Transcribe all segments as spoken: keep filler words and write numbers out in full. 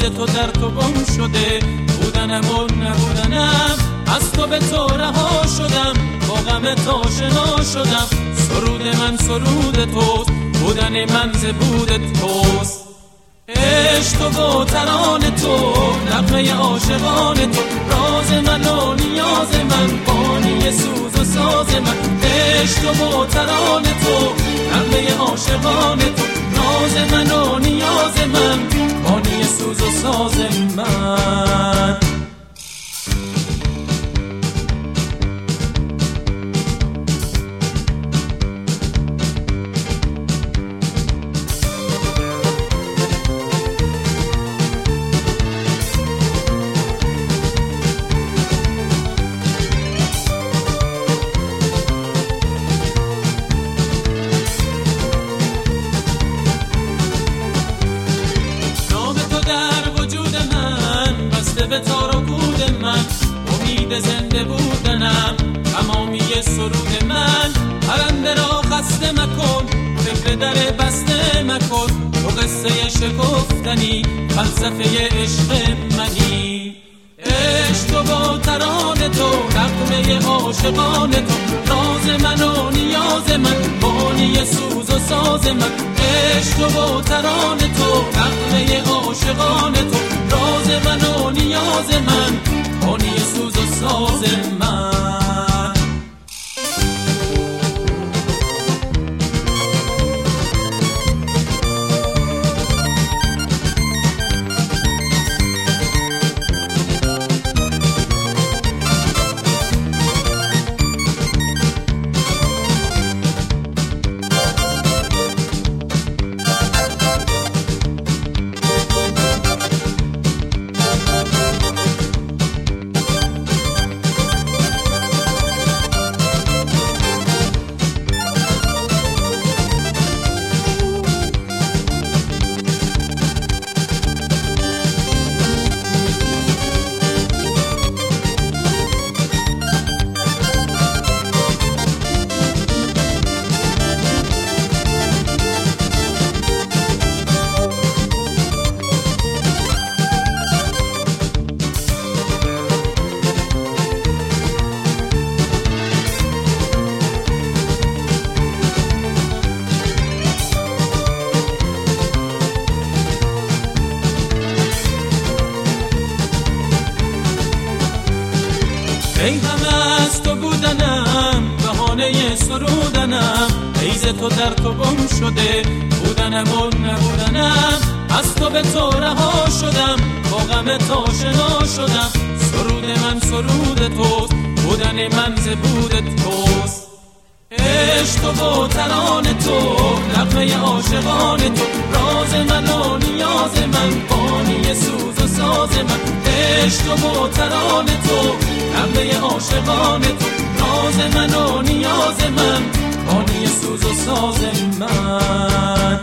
تو در تو گم شده، بودنم و نبودنم، از تو به تو رها شدم، با غم تو آشنا شدم. سرود من سرود توست، بودن من زبود توست. عشق تو و ترانه تو، نغمه عاشقان تو، راز من و نیاز من، بانی سوز و ساز من. عشق تو و ترانه تو، نغمه عاشقان تو، راز من و نیاز من، بانی سوز و ساز من. به تار و پود من، امید زنده بودنم، تمامی سرود من. پرنده را خسته مکن، فکر در بسته مکن، تو قصه شکفتنی، فلسفه عشق منی. عشق تو با ترانه تو، نغمه عاشقان تو، راز من و نیاز من، بانی سوز و ساز من. عشق تو با ترانه تو، نغمه عاشقان تو، راز من و نیاز من، بانی سوز و ساز من. ای همه از تو بودنم، بهانه سرودنم، ایز تو در تو گم شده، بودنم و نبودنم، از تو به تو رها شدم، با غم تو آشنا شدم. سرود من سرود توست، بودن من زبود توست. عشق تو و ترانه تو، نغمه عاشقان تو، راز من و نیاز من، بانی سوز و ساز من. عشق تو و ترانه تو، نغمه عاشقان تو، راز من و نیاز من، بانی سوز و ساز من.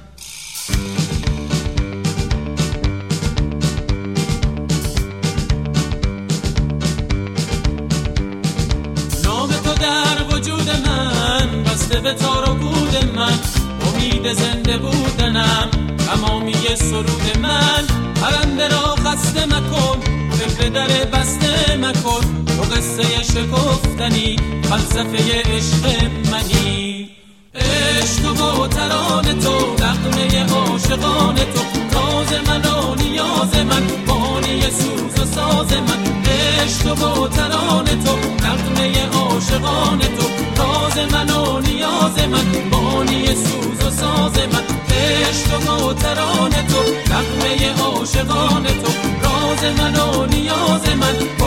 نام تو در وجود من، بسته به تار و پود من، امید زنده بودنم، تمامی سرود من. پرنده را خسته مکن، فکر در بسته مکن، تو قصه شکفتنی، فلسفه عشق منی. عشق تو و ترانه تو، نغمه عاشقان تو، راز من و نیاز من، بانی سوز و ساز من. عشق تو و ترانه تو، نغمه عاشقان تو، راز من و نیاز من، بانی سوز و ساز من. عشق تو و ترانه تو، نغمه عاشقان تو، راز من و نیاز من،